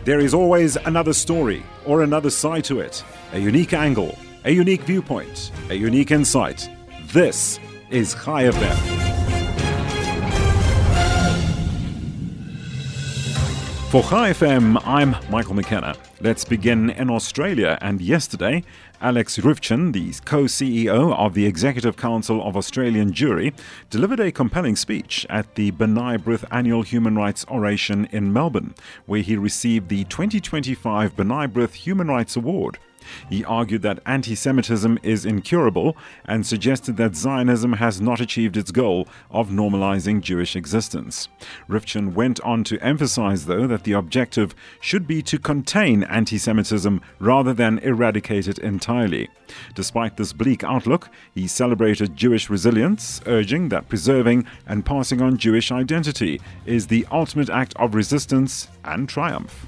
There is always another story or another side to it, a unique angle, a unique viewpoint, a unique insight. This is Chai FM. For Chai FM, I'm Michael McKenna. Let's begin in Australia. And yesterday, Alex Rivchin, the co-CEO of the Executive Council of Australian Jewry, delivered a compelling speech at the B'nai B'rith Annual Human Rights Oration in Melbourne, where he received the 2025 B'nai B'rith Human Rights Award. He argued that anti-Semitism is incurable and suggested that Zionism has not achieved its goal of normalizing Jewish existence. Rivchin went on to emphasize, though, that the objective should be to contain anti-Semitism rather than eradicate it entirely. Despite this bleak outlook, he celebrated Jewish resilience, urging that preserving and passing on Jewish identity is the ultimate act of resistance and triumph.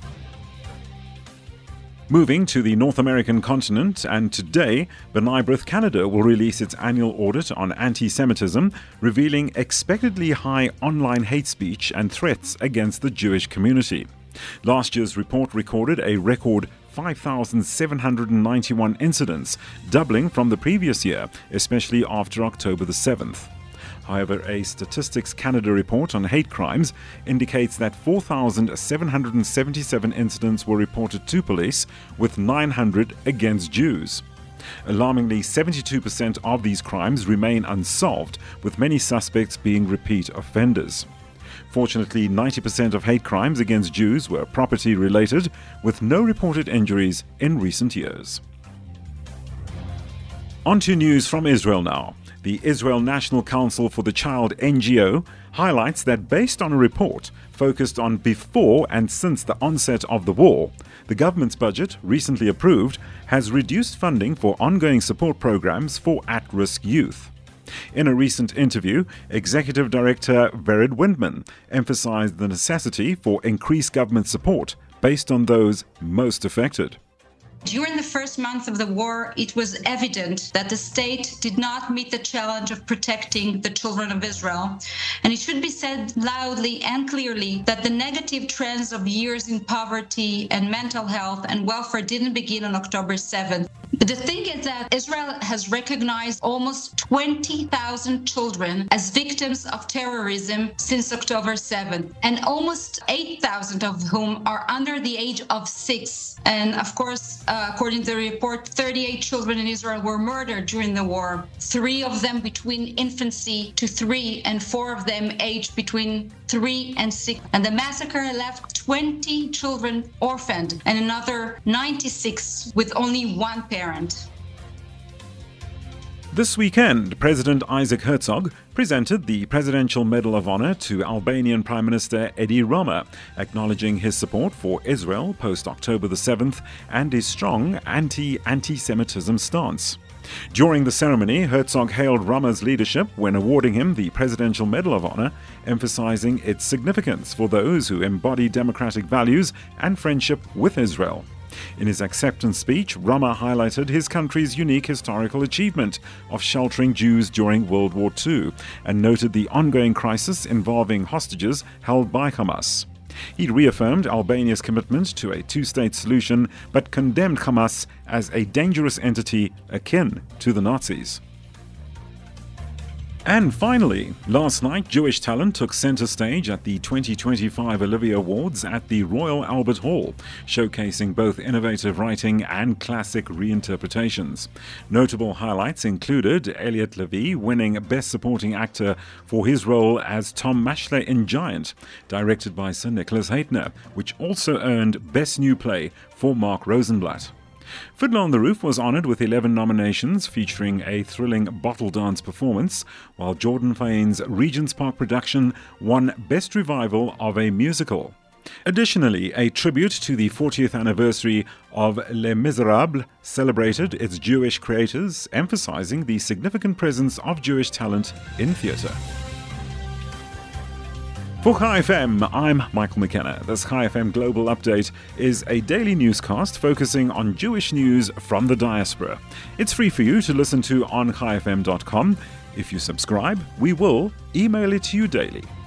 Moving to the North American continent, and today, B'nai B'rith Canada will release its annual audit on anti-Semitism, revealing expectedly high online hate speech and threats against the Jewish community. Last year's report recorded a record 5,791 incidents, doubling from the previous year, especially after October the 7th. However, a Statistics Canada report on hate crimes indicates that 4,777 incidents were reported to police, with 900 against Jews. Alarmingly, 72% of these crimes remain unsolved, with many suspects being repeat offenders. Fortunately, 90% of hate crimes against Jews were property-related, with no reported injuries in recent years. On to news from Israel now. The Israel National Council for the Child NGO highlights that based on a report focused on before and since the onset of the war, the government's budget, recently approved, has reduced funding for ongoing support programs for at-risk youth. In a recent interview, Executive Director Vered Windman emphasized the necessity for increased government support based on those most affected. During the first month of the war, it was evident that the state did not meet the challenge of protecting the children of Israel. And it should be said loudly and clearly that the negative trends of years in poverty and mental health and welfare didn't begin on October 7th. But the thing is that Israel has recognized almost 20,000 children as victims of terrorism since October 7th, and almost 8,000 of whom are under the age of 6. And of course, according to the report, 38 children in Israel were murdered during the war, 3 of them between infancy to 3, and 4 of them aged between 3 and 6. And the massacre left 20 children orphaned and another 96 with only one parent. This weekend, President Isaac Herzog presented the Presidential Medal of Honor to Albanian Prime Minister Edi Rama, acknowledging his support for Israel post-October the 7th and his strong anti-Semitism stance. During the ceremony, Herzog hailed Rama's leadership when awarding him the Presidential Medal of Honor, emphasizing its significance for those who embody democratic values and friendship with Israel. In his acceptance speech, Rama highlighted his country's unique historical achievement of sheltering Jews during World War II and noted the ongoing crisis involving hostages held by Hamas. He reaffirmed Albania's commitment to a two-state solution, but condemned Hamas as a dangerous entity akin to the Nazis. And finally, last night, Jewish talent took center stage at the 2025 Olivier Awards at the Royal Albert Hall, showcasing both innovative writing and classic reinterpretations. Notable highlights included Elliot Levy winning Best Supporting Actor for his role as Tom Maschler in Giant, directed by Sir Nicholas Haytner, which also earned Best New Play for Mark Rosenblatt. Fiddler on the Roof was honored with 11 nominations, featuring a thrilling bottle dance performance, while Jordan Fain's Regent's Park production won Best Revival of a Musical. Additionally, a tribute to the 40th anniversary of Les Miserables celebrated its Jewish creators, emphasizing the significant presence of Jewish talent in theatre. For Chai FM, I'm Michael McKenna. This Chai FM Global Update is a daily newscast focusing on Jewish news from the diaspora. It's free for you to listen to on chaifm.com. If you subscribe, we will email it to you daily.